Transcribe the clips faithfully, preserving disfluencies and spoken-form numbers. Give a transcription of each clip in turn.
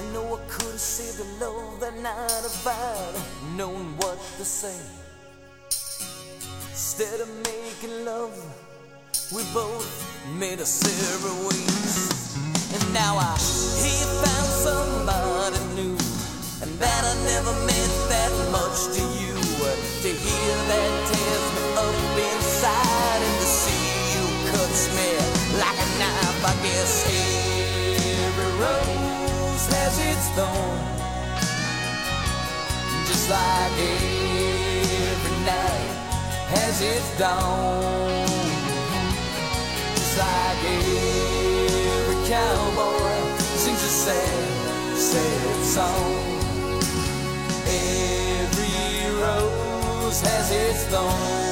know I could have saved the love that night if I'd known what to say. Instead of making love, we both made us separate ways. And now I hear you found somebody new, and that I never meant that much to you. To hear that tears me up inside, and to see you cuts me like a knife. I guess every rose has its thorn, just like every night has its dawn. Just like every cowboy sings a sad, sad song. Every rose has its thorn.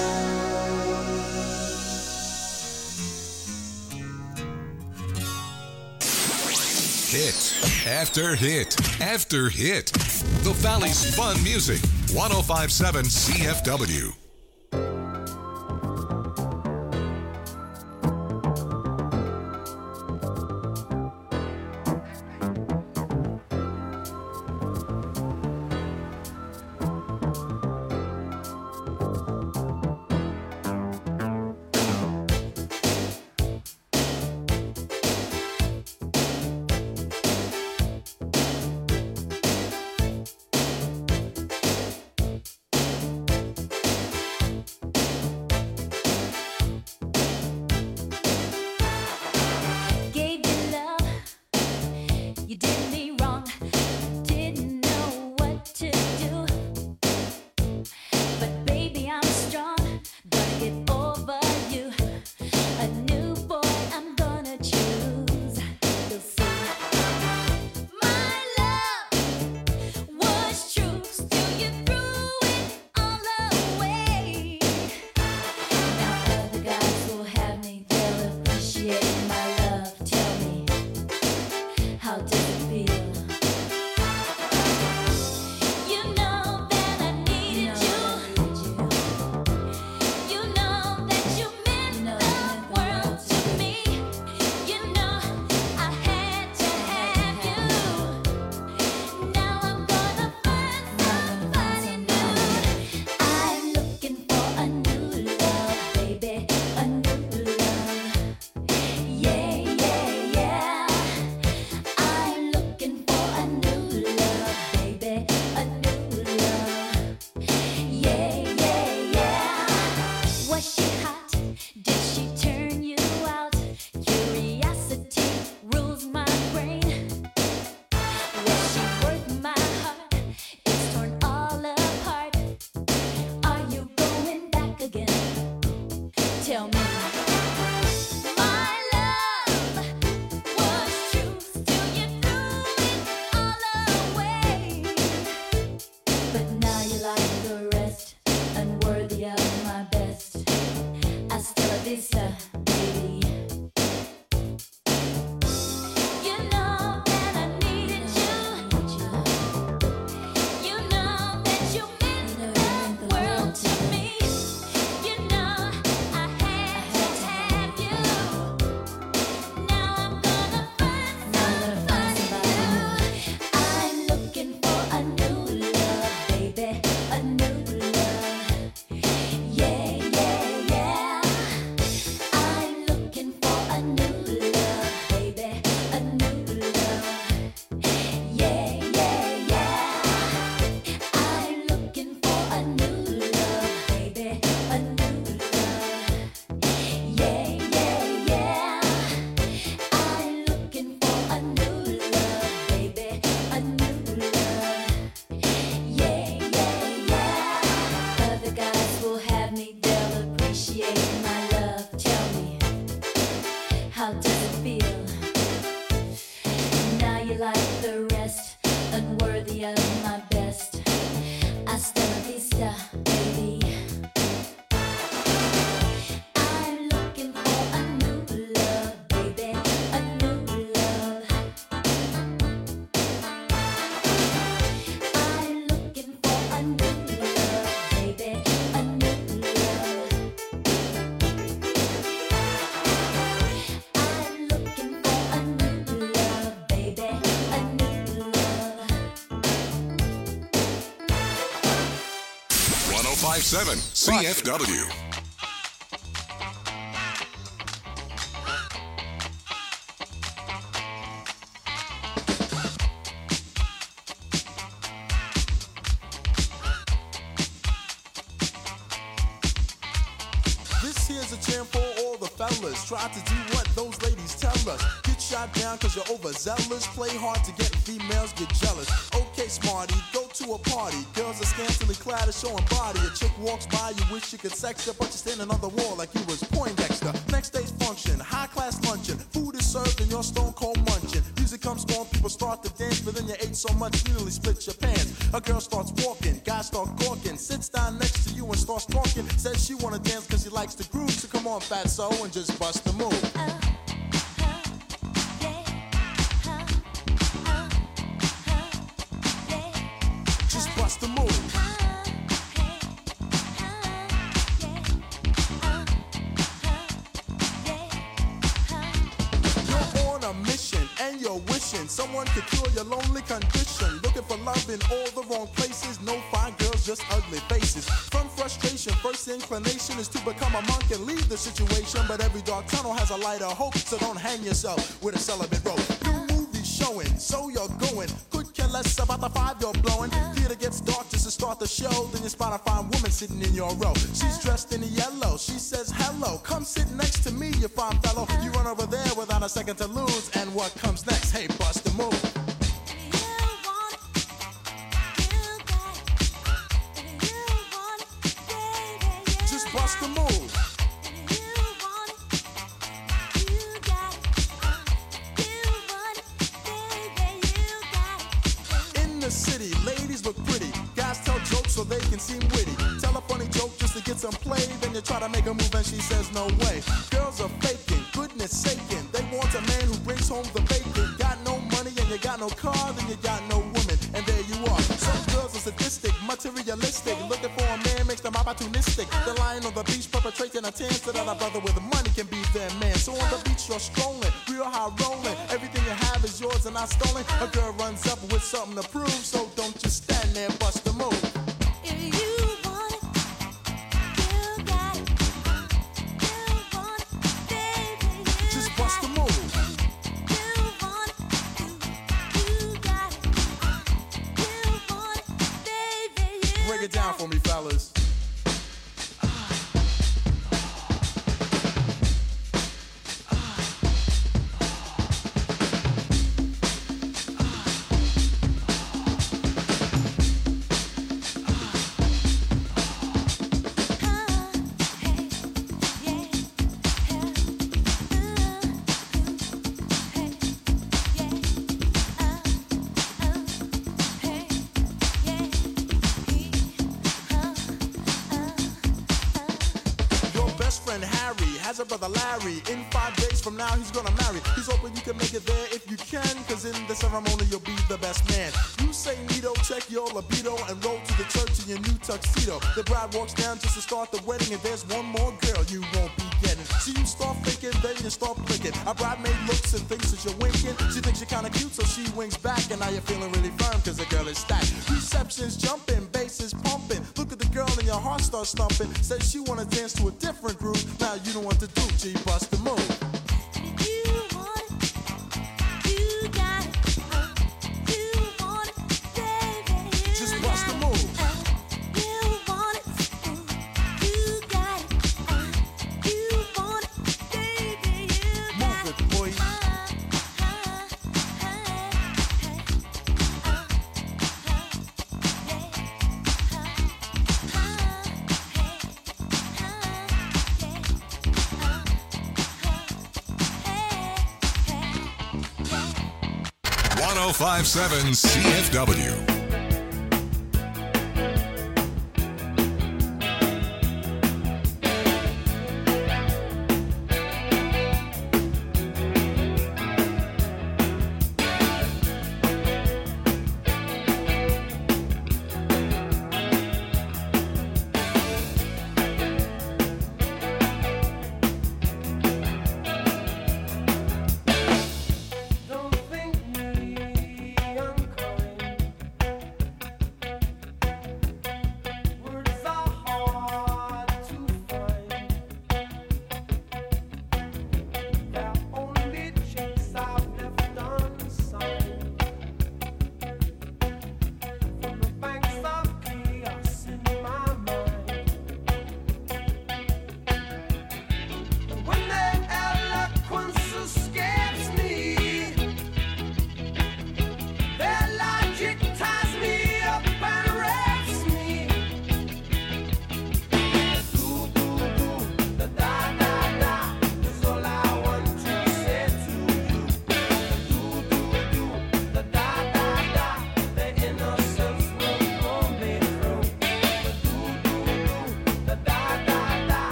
Hit after hit after hit. The Valley's fun music. one oh five point seven C F W. A new love, baby, a new love. Yeah, yeah, yeah. five seven C F W. This here's a jam for all the fellas. Try to do what those ladies tell us. Get shot down cause you're overzealous. Play hard to get females get jealous. Okay, smarty, go to a party. Girls are scantily clad, are showing body. A chick walks by, you wish you could sex her, but you're standing on the wall like you was Poindexter. Next day's function, high class luncheon. Food is served and you're stone cold munching. Music comes on, people start to dance, but then you ate so much you nearly split your pants. A girl starts walking, guys start gawking, sits down next to you and starts talking. Says she wanna dance cause she likes the groove, so come on fatso and just bust the move. Uh. Bust the move. You're on a mission and you're wishing someone could cure your lonely condition. Looking for love in all the wrong places. No fine girls, just ugly faces. From frustration, first inclination is to become a monk and leave the situation. But every dark tunnel has a light of hope, so don't hang yourself with a celibate rope. New movies showing, so you're going. Could care less about the five you're blowing. Theater gets dark just to start the show. Then you spot a fine woman sitting in your row. She's dressed in yellow. She says hello. Come sit next to me, you fine fellow. You run over there without a second to lose. And what comes next? Hey, bust the move. Just bust the move. City, ladies look pretty. Guys tell jokes so they can seem witty. Tell a funny joke just to get some play. Then you try to make a move and she says no way. Girls are faking, goodness saking. They want a man who brings home the bacon. Got no money and you got no car, then you got no woman. And there you are. Some girls are sadistic, materialistic. Looking for a man makes them opportunistic. They're lying on the beach perpetrating a tan so that a brother with money can be their man. So on the beach you're strolling, real high rolling. Everything you have is yours and not stolen. A girl runs up with something to prove. So don't just stand there and bust the move. If you want it, you got it. You want it, baby, you just bust the move. You want it, you got it. You want it, baby, you break it down for me, fellas. Has a brother Larry. In five days from now he's gonna marry. He's hoping you can make it there if you can, cause in the ceremony you'll be the best man. You say neato, check your libido, and roll to the church in your new tuxedo. The bride walks down just to start the wedding, and there's one more girl you won't be getting. So you start thinking, then you start blinking. A bridemaid looks and thinks that you're winking. She thinks you're kinda cute, so she winks back, and now you're feeling really firm cause the girl is stacked. Reception's jumping, bass is pumping. Look at the girl and your heart starts thumping. Says she wanna dance to a different groove. Now you don't want to do, G, bust the move. You want it, you got it. You want it, baby, you just bust the move. You want it, you got it. You want it, baby, you got it. Move it, boy. one oh five point seven C F W. Don't think me, I'm calling.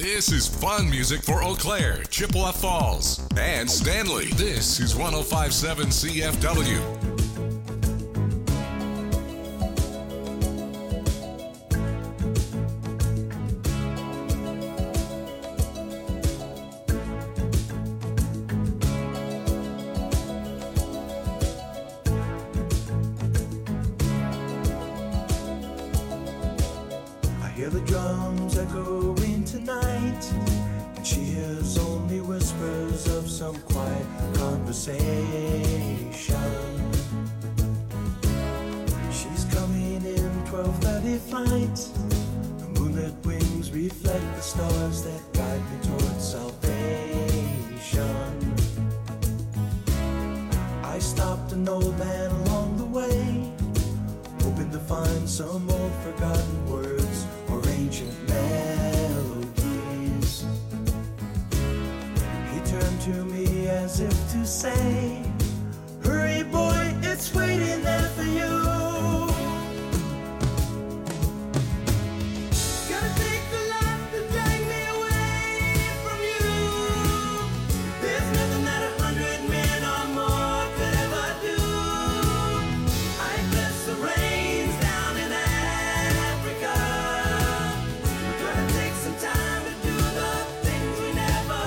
This is fun music for Eau Claire, Chippewa Falls, and Stanley. This is one oh five point seven C F W. Hear the drums echoing tonight, and she hears only whispers of some quiet conversation. She's coming in twelve thirty flight. The moonlit wings reflect the stars that guide me towards salvation. I stopped an old man along the way, hoping to find some old forgotten words or ancient melodies. He turned to me as if to say, hurry boy, it's waiting there for you. Gonna take a lot to drag me away from you. There's nothing that a hundred men or more could ever do. I bless the rains down in Africa. We're gonna take some time to do the things we never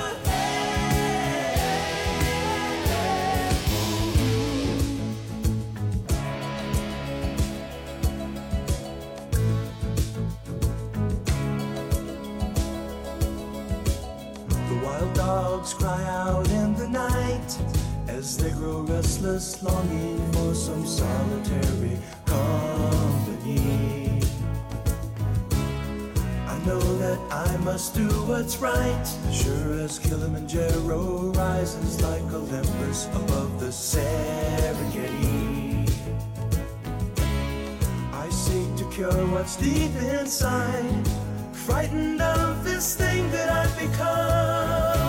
The wild dogs cry out in the night as they grow restless, longing for some solitary company. I know that I must do what's right, sure as Kilimanjaro rises like Olympus above the Serengeti. I seek to cure what's deep inside, frightened of this thing that I've become.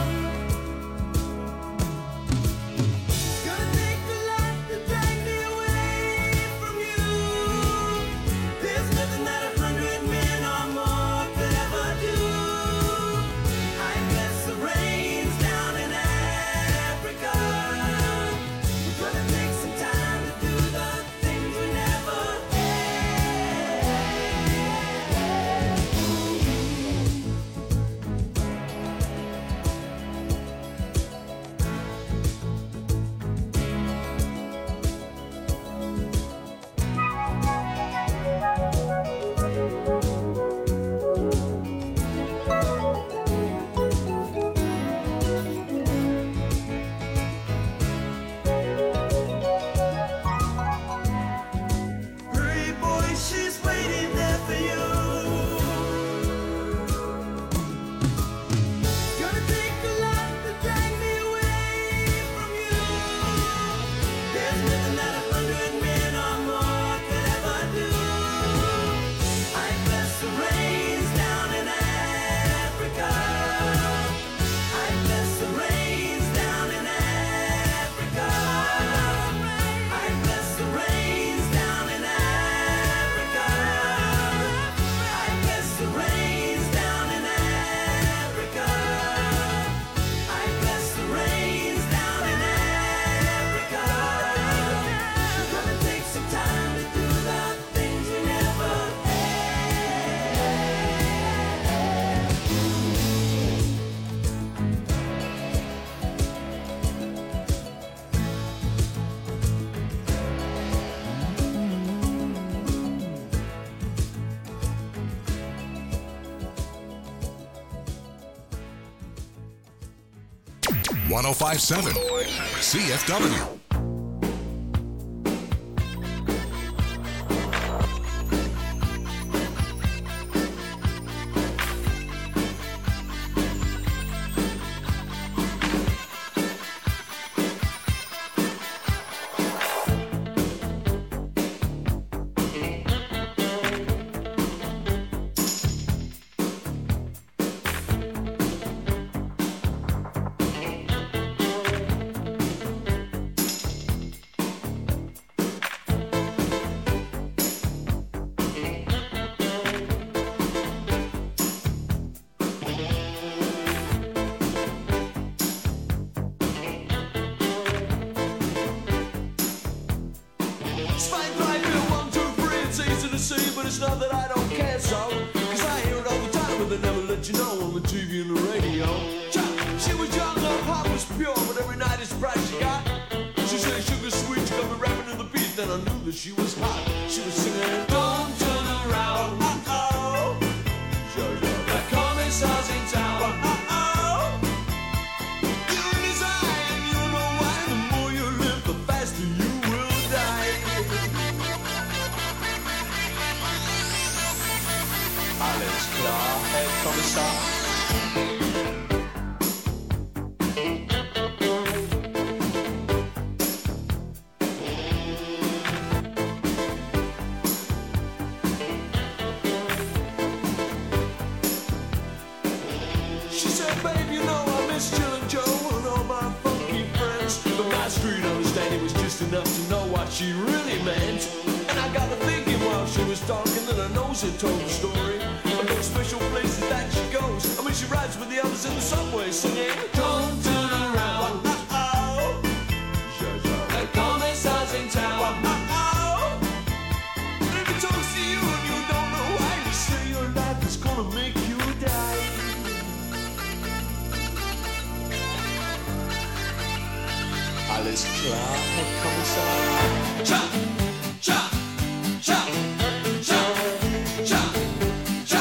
Gonna take a lot to drag me away from you. There's nothing that a hundred men or more could ever do. I bless the rains down in Africa. We're gonna take some time to do the things we never Hurry, boy, she's waiting there for you. Gonna take a lot to drag me away from you. There's nothing that a hundred men or more could ever do. I bless the rains down in Africa. I bless the rains down in Africa. I bless the rains down in Africa. I bless the rains down in Africa. I bless the rains down in Africa. We're gonna take some time to do the things we never one oh five point seven C F W. I knew that she was hot. She was singing, don't turn around. Uh-oh. The commissar's in town. Uh-oh. You're in his eye, and you know why. The more you live, the faster you will die. Alles klar, Herr Kommissar. She said, babe, you know I miss Jill and Joe and all my funky friends. But my street understanding was just enough to know what she really meant. And I got to thinking while she was talking that her nose had told the story of those special places that she goes. I mean, she rides with the others in the subway singing, don't turn around. Uh-oh. The commissar's in town. Uh-oh. And if he talks to you and you don't know why, you say your life is gonna make you die. Alles klar, Herr Kommissar. Cha, cha, cha, cha, cha, cha.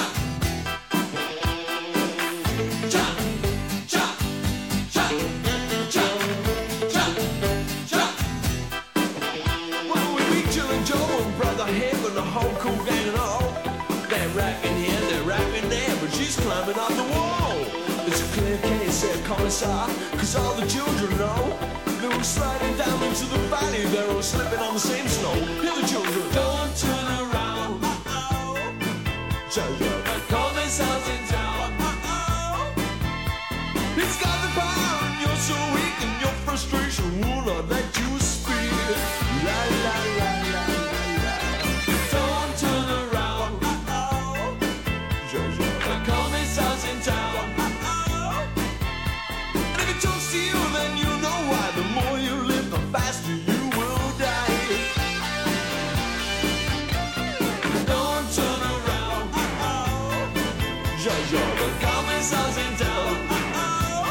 Cha, cha, cha, cha, cha, cha. Well, we meet Jill and Joe and Brother Hib and the whole cool gang and all. They're rapping here, they're rapping there, but she's climbing up the wall. It's a clear case, said Commissar, cause all the children know. They were sliding down into the valley, they're all slipping on the same snow. Hear the children, don't turn around. Uh-oh. The commissar's in town. Uh-oh. He's got the power and you're so weak and your frustration will not let you speak. La la la la la la. Don't turn around. Uh-oh. The commissar's in town. Uh-oh. And if he talks to you, then you know why. The more you live, the faster you will die. Don't turn around. Uh-oh. Yeah, yeah, the commissar's in town. Uh-oh.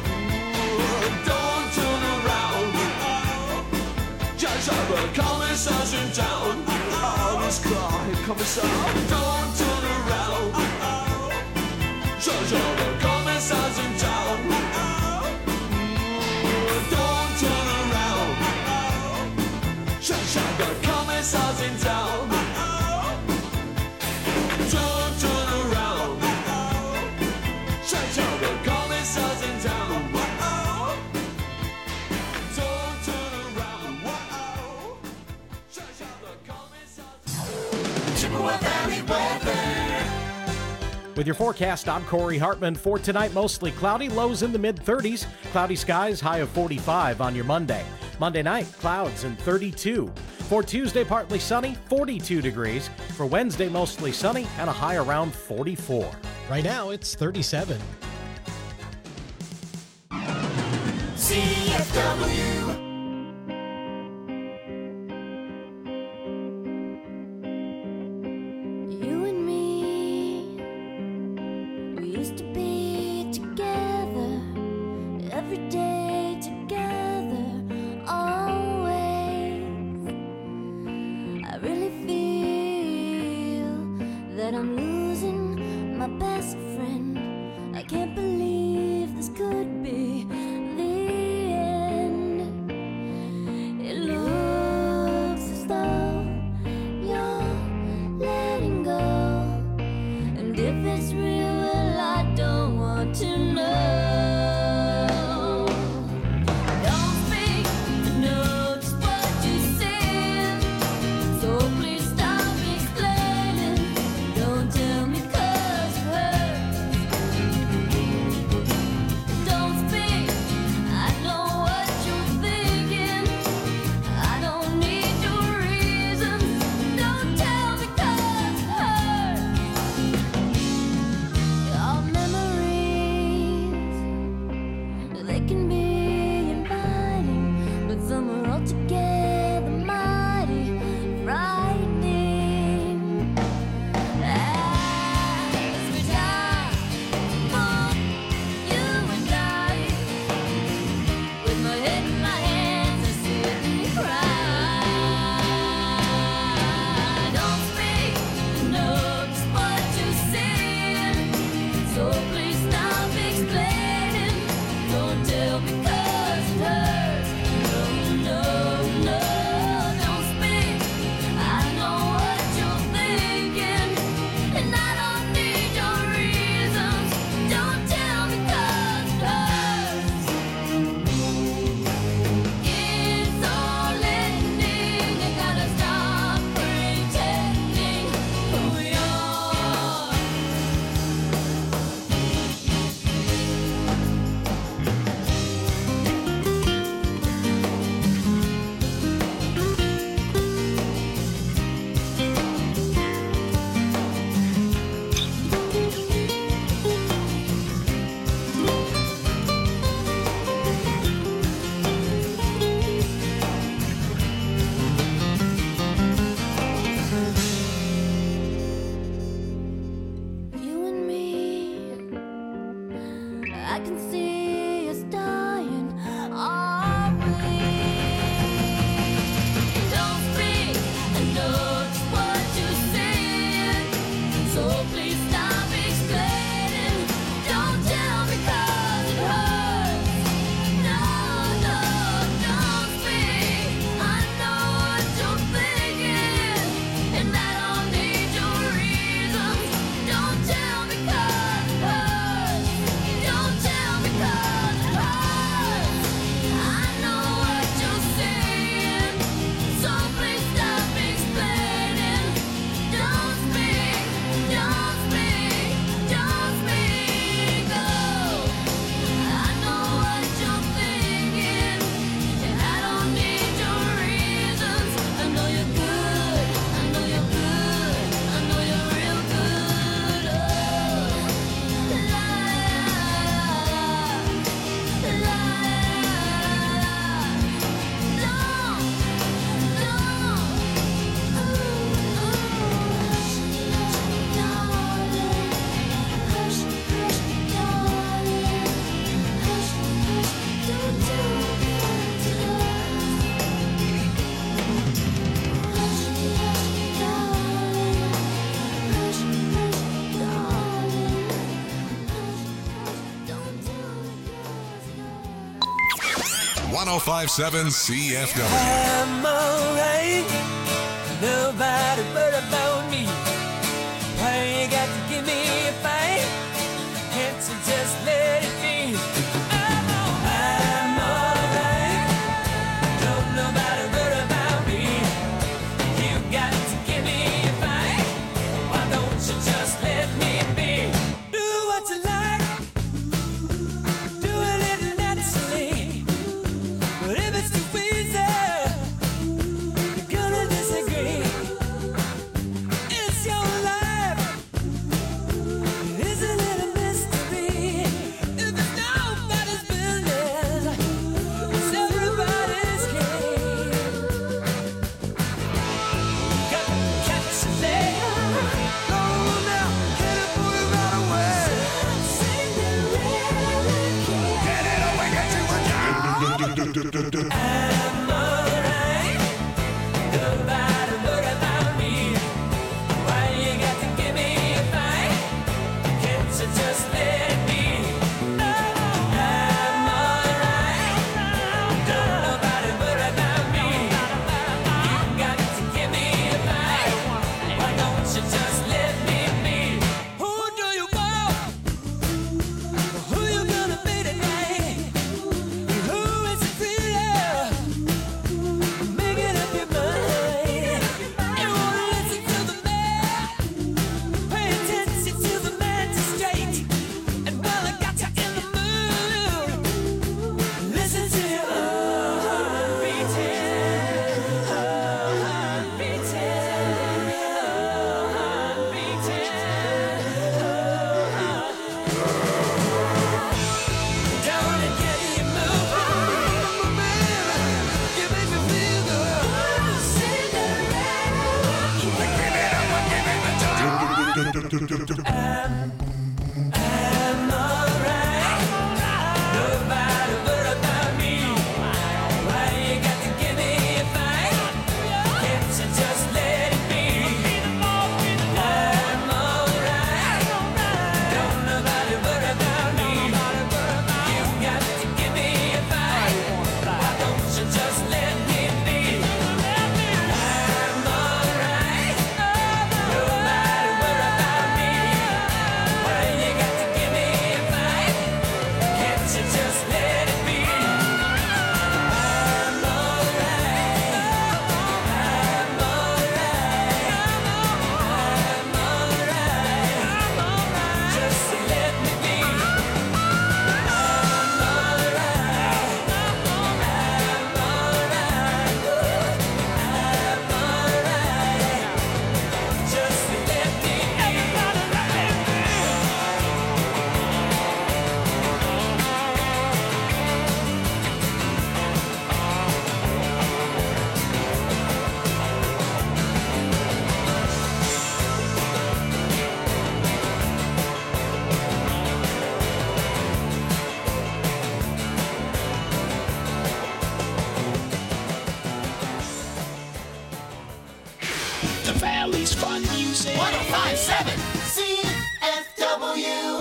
Don't turn around. Uh-oh. Yeah, yeah, the commissar's in town. Uh-oh. This car, here, commissar. Don't turn around. Uh-oh. Yeah, yeah, the commissar's in town. Uh-oh. Don't turn around. Shut, shut, the commissar's in town. Don't turn around. Shut, shut, the commissar's in town. Don't turn around. Shut, shut, the commissar's in town. Chippewa Valley weather. With your forecast, I'm Corey Hartman. For tonight, mostly cloudy, lows in the mid-thirties. Cloudy skies, high of forty-five on your Monday. Monday night, clouds and thirty-two. For Tuesday, partly sunny, forty-two degrees. For Wednesday, mostly sunny and a high around forty-four. Right now, it's thirty-seven. C F W. You and me, we used to be together, every day together, always. I really feel that I'm losing my best friend. I can't believe this could be the end. It looks as though you're letting go, and if it's real, well, I don't want to know. Don't speak, I know just what you said, so please stop explaining. Don't tell me 'cause it hurts. Don't speak, I know what you're thinking. I don't need your reasons. Don't tell me 'cause it hurts. Our memories, they can be inviting, but some are altogether mighty frightening. As we die for you and I, with my head in my hands, I sit and cry. oh five seven C F W. I'm alright. Nobody worry about me. Why you got to give me a fight? Can't you just let it be? I'm alright. I'm alright. Don't nobody worry about me. You got to give me a fight. Why don't you just let me be? Do what you like. Do it naturally. But if it's too easy, you're gonna disagree. It's your life. Isn't it a mystery? If it's nobody's business, it's everybody's game. Got to catch a day. No, now, get it, put it right away. Get it away, get you a job. I'm alright. Nobody worry about me. Why you got to give me a fight? Can't you just let it be? I'm alright. Don't nobody worry about me. You got to give me a fight. Why don't you just let me be? Who do you want? Who you gonna be tonight? Who is it really? Making up your mind. You wanna listen to the man? Pay attention to the magistrate. And while I got you in the mood, listen to your heart beating, heart beating, heart beating. Down and get you moving, baby. You make me feel good. I'm alright. Nobody worry about me. Why you got to give me a fight? Can't you just let it be? I'm alright. Don't nobody worry about me. You got to give me a fight. Why don't you just let me be? I'm alright. Nobody worry about me. Why you got to give me a fight? Can't you just let it be? I'm alright. I'm alright. I'm alright. Just let me be. I'm alright. I'm alright. I'm alright. Just let me be. The Valley's fun music. one oh five point seven C F W.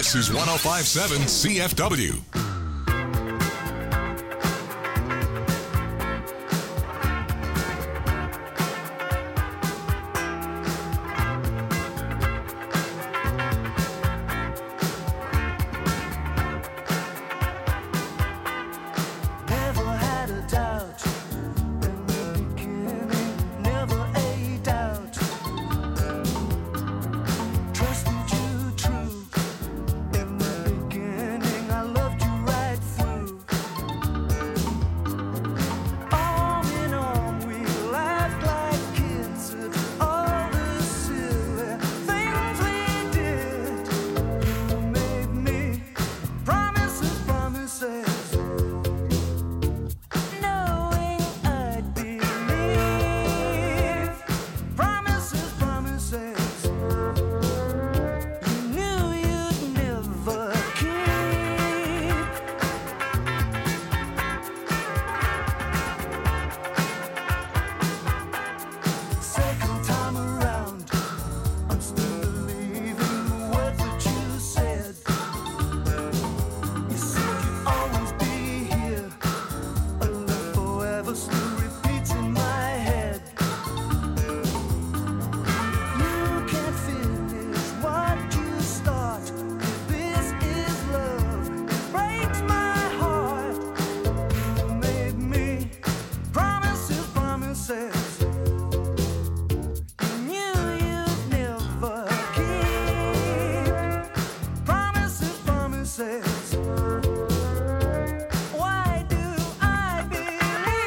This is one oh five point seven C F W. Never had a doubt in the beginning, never a doubt. Trusted you true in the beginning, I loved you right through. Arm in arm, we laughed like kids at all the silly things we did. You made me promises, promises. Knowing I'd believe promises, promises. You knew you'd never keep. Second time around, I'm still believing the words that you said. You said you'd always be here. A love forever still repeats in my head. You can't finish what you start. This is love. It breaks my heart. You made me promises, promises. You knew you'd never keep. Promises, promises. Why do I believe?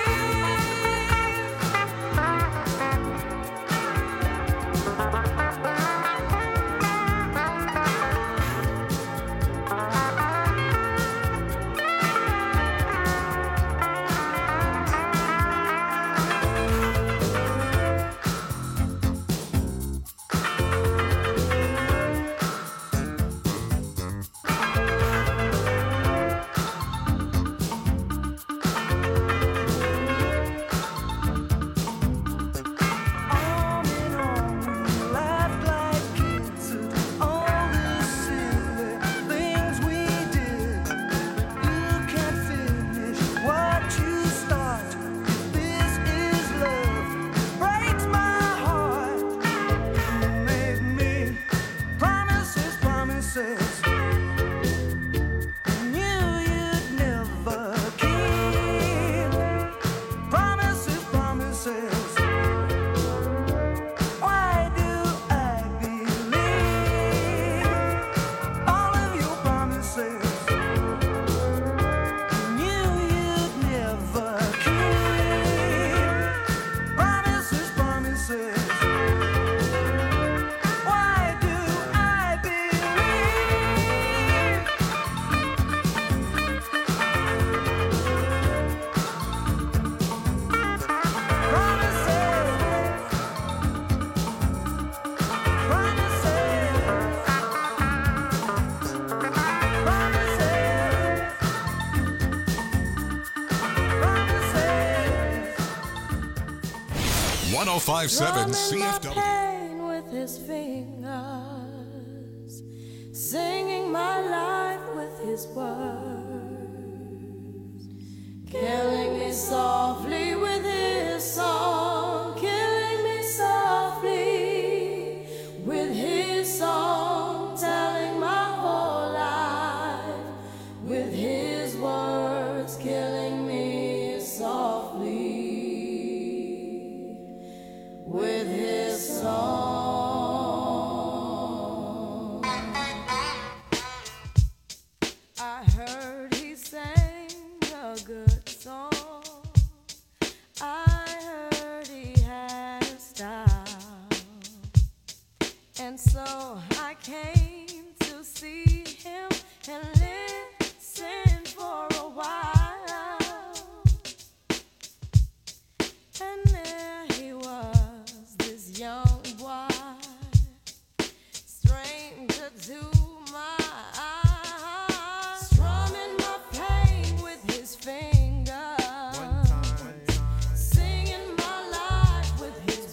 Arm in arm, we laughed like kids at all the silly things we did. You can't finish what you start. This is love. It breaks my heart. You made me promises, promises. You knew you'd never keep. Promises, promises. Why do I believe all of your promises? You knew you'd never keep. Promises, promises. Why do I believe? Promises. one oh five point seven C F W. Pain with his fingers, singing my life with his words, killing me softly with his song, killing me softly with his song, telling my whole life with his words, killing me softly with his song. I heard he sang a good song. I heard he had a style. And so I came to see him and listen for a while. And there he was, this young boy, stranger to my eyes, strumming my pain with his fingers, singing my life with his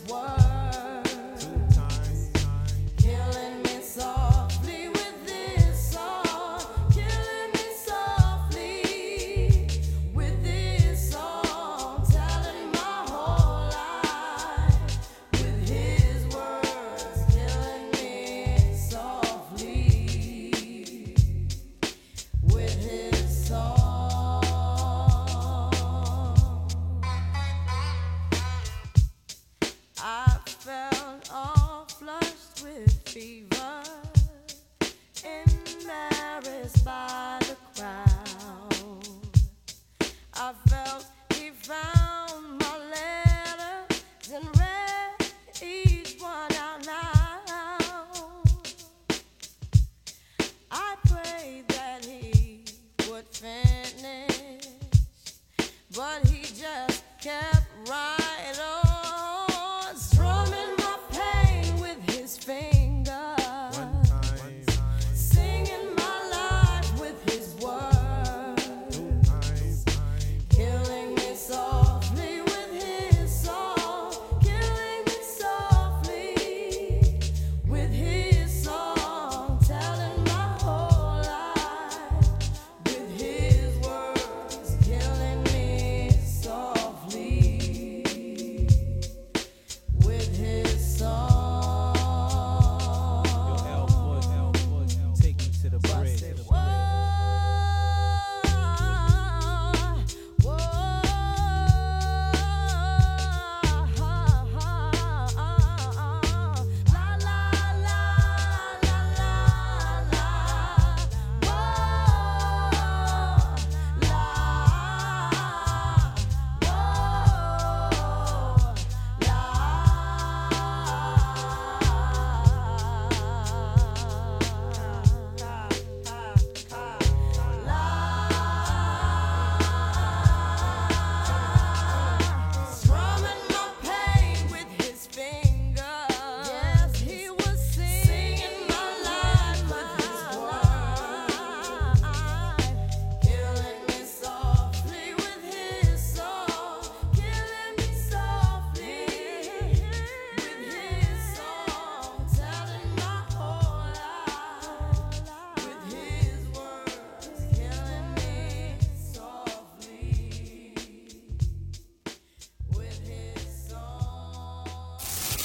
words, killing me softly with this song.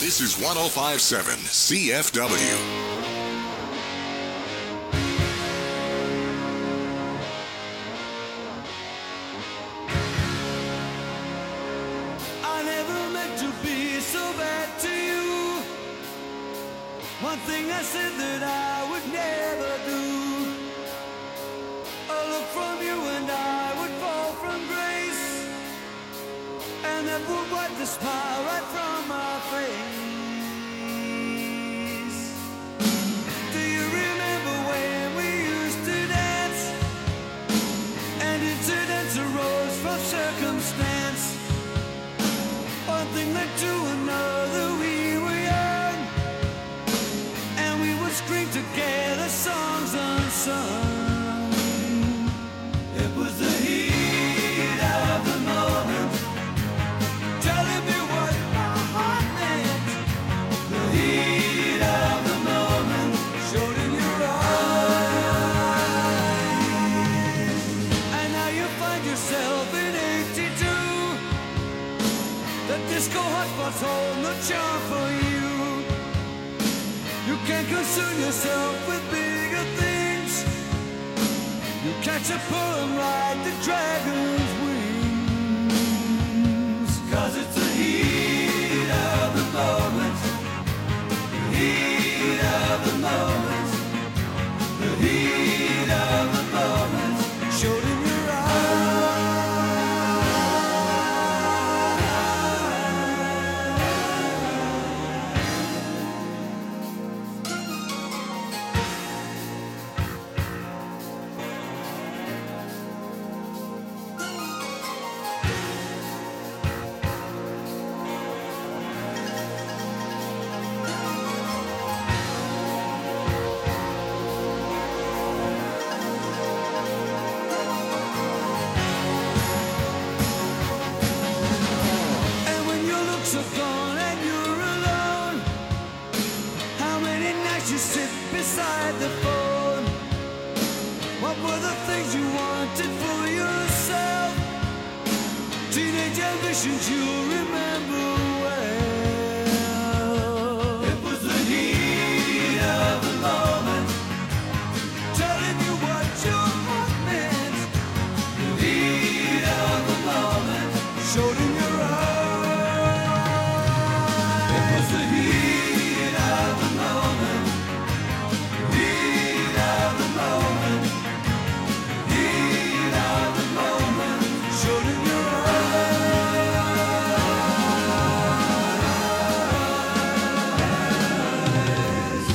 This is one oh five point seven C F W. I never meant to be so bad to you. One thing I said that I would never do. A look from you and I would fall from grace, and that would wipe the smile right from my face. Do you remember when we used to dance, and incidents arose from circumstance? One thing led to another, we were young, and we would scream together songs unsung. It was the heat of the moment, telling me what my heart meant. The heat of the moment showed in your eyes, and now you find yourself in eighty-two. The disco hotspots hold no charm for you. You can't concern yourself with bigger things. You catch a pull and ride the dragon's wings. Cause it's the heat of the moment. The heat of the moment. The heat of the moment showed in your eyes. And when your looks are gone and you're alone, how many nights you sit beside the phone? What were the things you wanted for yourself? Teenage ambitions you remember well. It was the heat of the moment, telling you what your heart meant. The heat of the moment showed in your eyes. It was the heat of the moment. Heat of the moment. Heat of the moment showed in your eyes.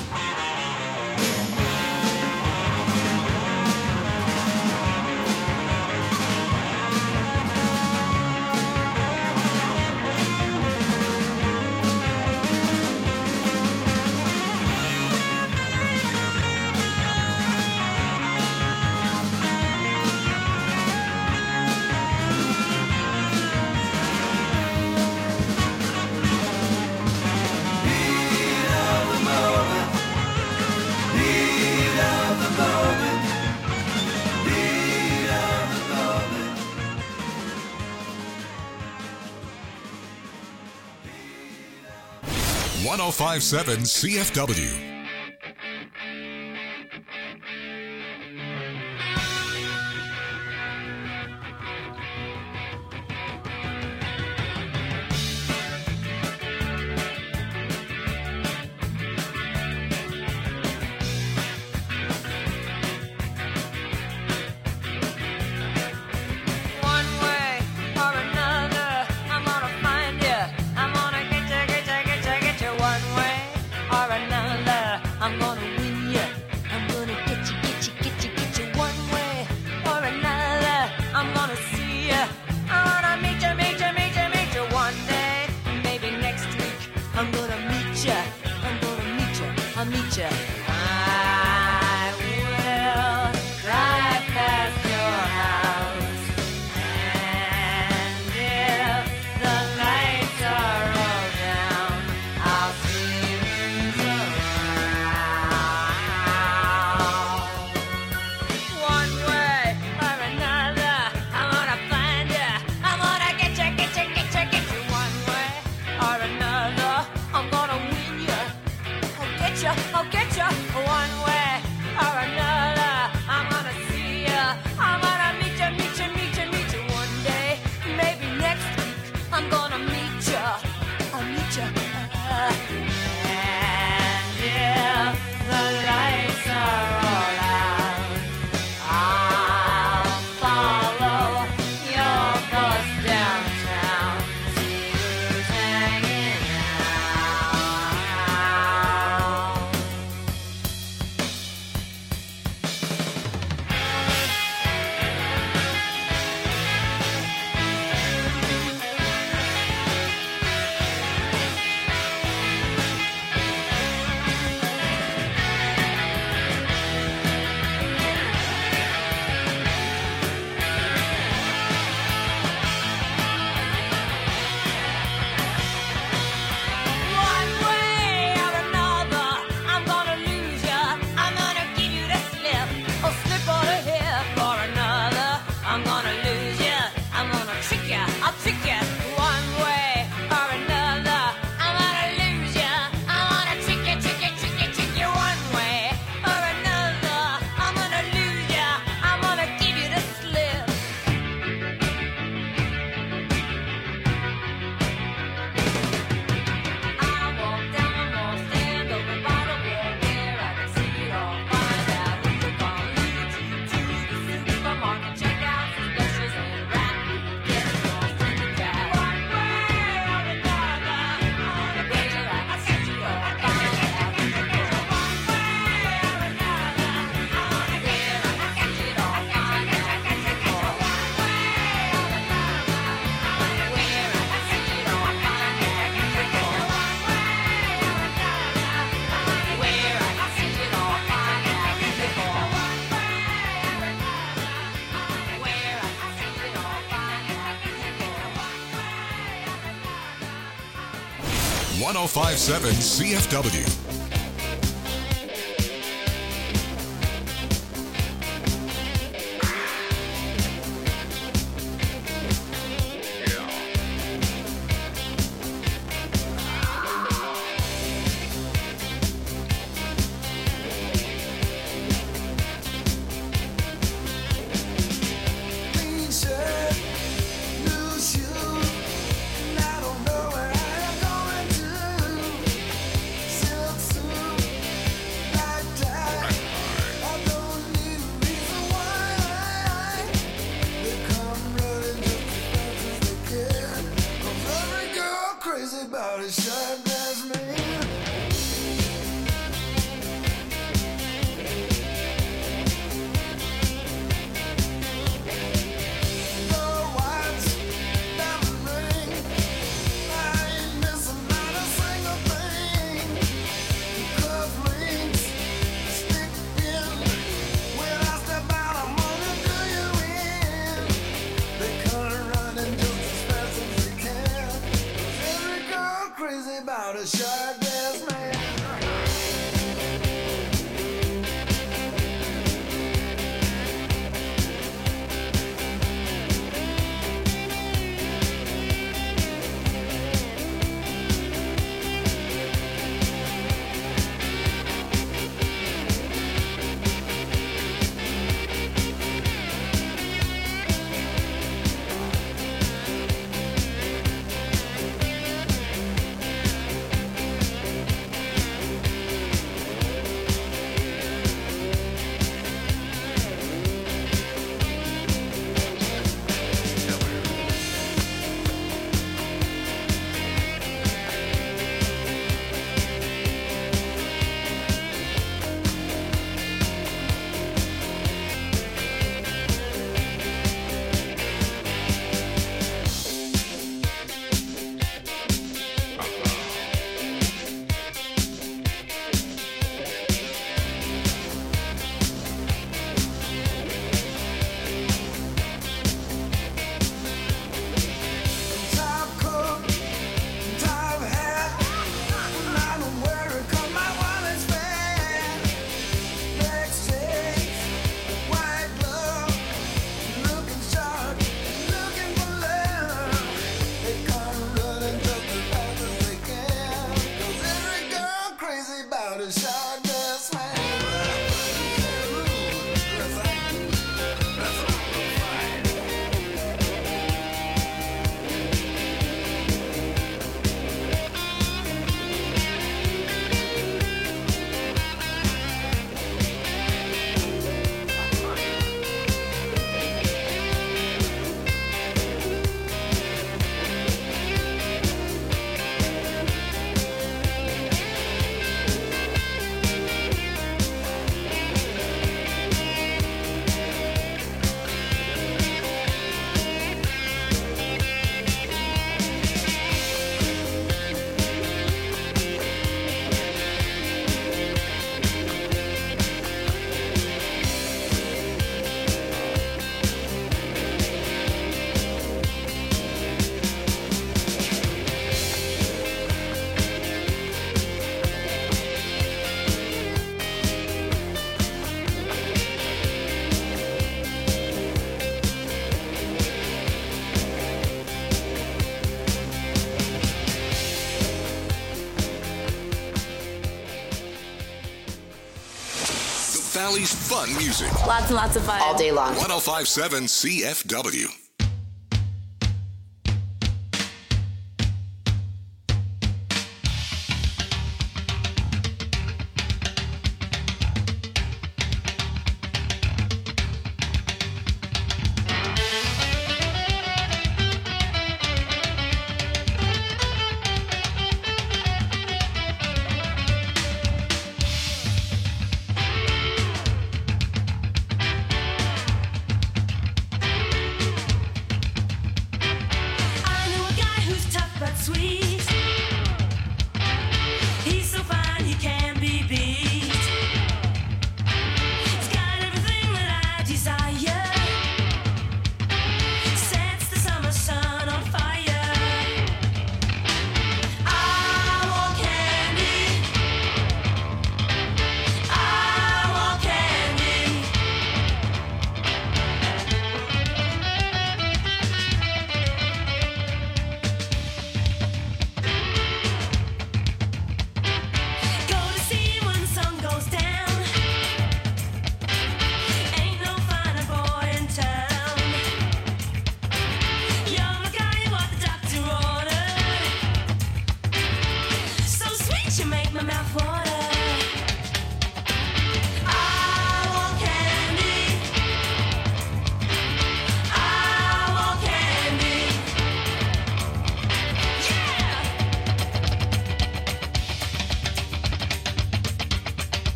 Heat of the moment. Heat of the moment. Heat of the moment. one oh five point seven C F W. One way or another, I'm gonna find you. I'm gonna get you, get you, get you, get you. One way or another. one oh five point seven C F W. Clean shirt, new shoes, and I don't know where I'm going to. Silk suit, black tie, I don't need a reason why. They come running just as fast as they can. 'Cause every girl crazy about a short dress man. Crazy about a short dress man. Top coat, top hat, and I don't wear it 'cause my wallet's fat. Black shades, white glove, looking sharp, looking for love. They come running just as fast as they can. 'Cause every girl crazy about a short dress man. The Valley's fun music. Lots and lots of fun. All day long. one oh five point seven C F W.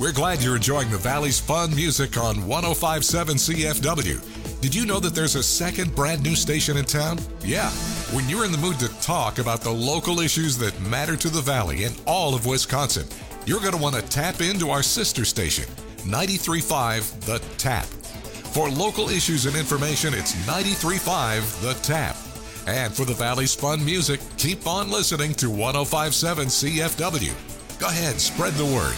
We're glad you're enjoying the Valley's fun music on one oh five point seven C F W. Did you know that there's a second brand new station in town? Yeah. When you're in the mood to talk about the local issues that matter to the Valley and all of Wisconsin, you're going to want to tap into our sister station, ninety-three point five The Tap. For local issues and information, it's ninety-three point five The Tap. And for the Valley's fun music, keep on listening to one oh five point seven C F W. Go ahead, spread the word.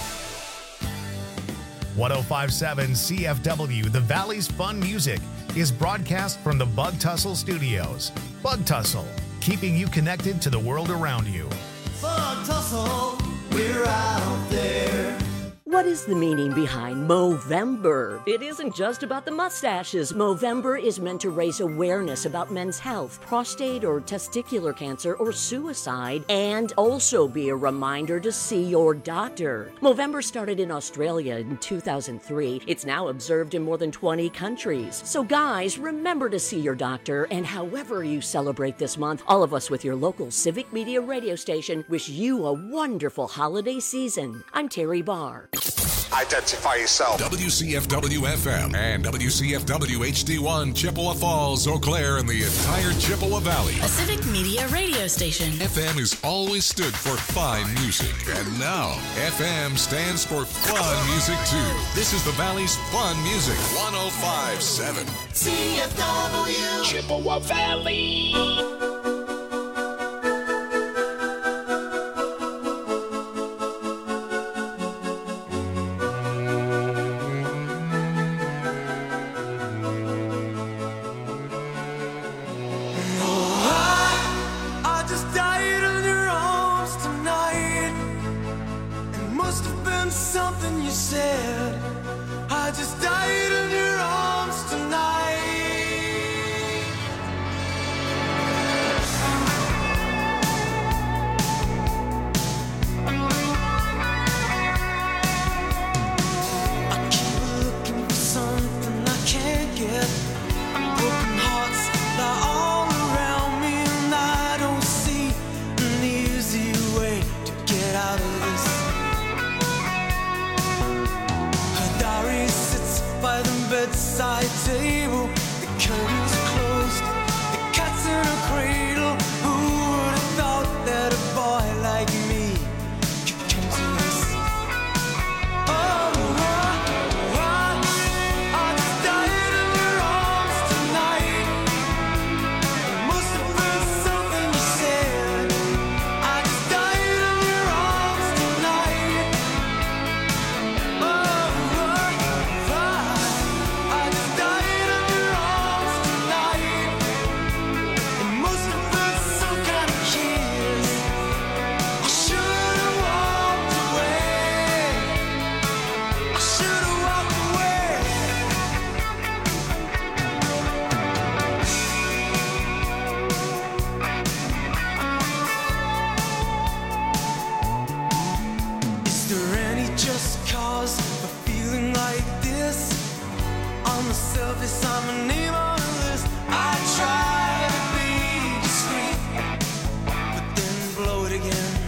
one oh five point seven C F W, the Valley's fun music, is broadcast from the Bug Tussle Studios. Bug Tussle, keeping you connected to the world around you. Bug Tussle, we're out there. What is the meaning behind Movember? It isn't just about the mustaches. Movember is meant to raise awareness about men's health, prostate or testicular cancer, or suicide, and also be a reminder to see your doctor. Movember started in Australia in two thousand three. It's now observed in more than twenty countries. So guys, remember to see your doctor, and however you celebrate this month, all of us with your local Civic Media radio station wish you a wonderful holiday season. I'm Terry Barr. Identify yourself. W C F W F M and W C F W H D one, Chippewa Falls, Eau Claire, and the entire Chippewa Valley. A Civic Media radio station. F M has always stood for fine music, and now F M stands for fun music too. This is the Valley's fun music, one oh five point seven C F W Chippewa Valley. Something you said, I just died in your arms tonight. I keep looking for something I can't get. Broken hearts lie all around me, and I don't see an easy way to get out of this. By the bedside table, the curtains closed, the cat's in a cradle. Who would have thought that a boy like me could come to this? Oh, I, I, I just died in your arms tonight. It must have been something you said. I just died in your arms tonight. Oh, I'm a name